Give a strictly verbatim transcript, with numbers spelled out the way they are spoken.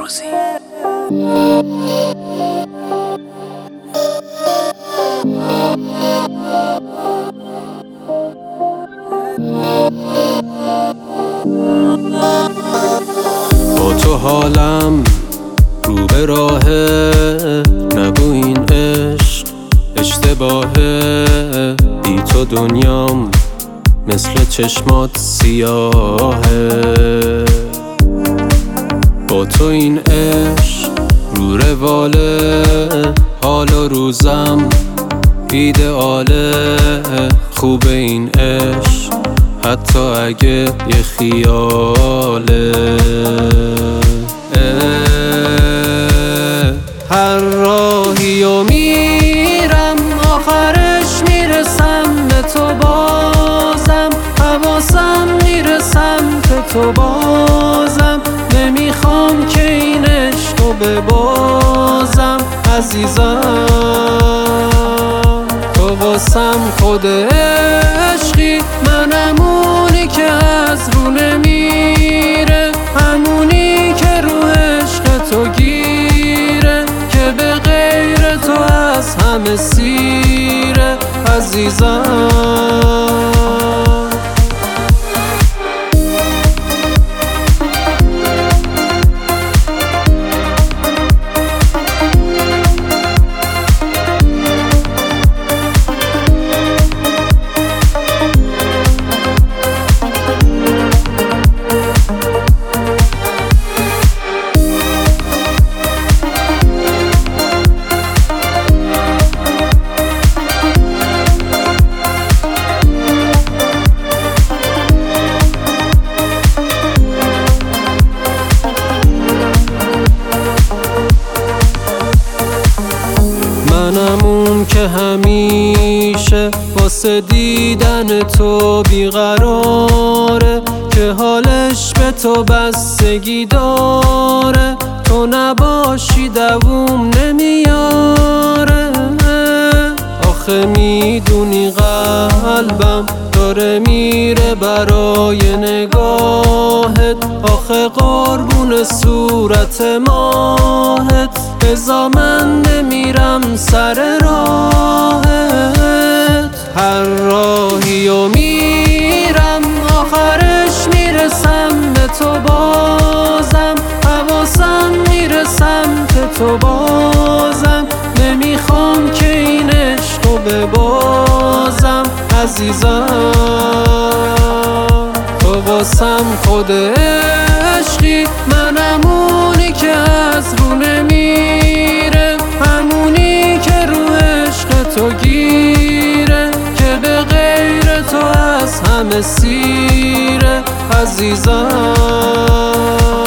روزی. با تو حالم رو به راهه، نگو این عشق اشتباهه، بی تو دنیام مثل چشمات سیاهه. با تو این عشق رو رواله، حال و روزم ایدئاله. خوب این عشق حتی اگه یه خیاله. هر راهی و میرم آخرش میرسم به تو، بازم حواسم میرسم به تو، بازم نمیخوام که این عشقو ببازم عزیزم. تو واسم خود عشقی، منم اونی که از رو نمیره، همونی که رو عشق تو گیره، که به غیر تو از همه سیره عزیزم. منم اون که همیشه واسه دیدن تو بیقراره، که حالش به تو بستگی داره، تو نباشی دووم نمیاره. آخه میدونی قلبم داره میره برای نگاهت، آخه قربون صورت ماهت، ازا من نمیرم سر راهت. هر راهی و میرم آخرش میرسم به تو، بازم حواسم میرسم به تو، بازم نمیخوام که این عشقو ببازم عزیزم. تو واسم خود عشقی، منم اونی که از رو نمیره، همونی که رو عشق تو گیره، که به غیر تو از همه سیره عزیزم.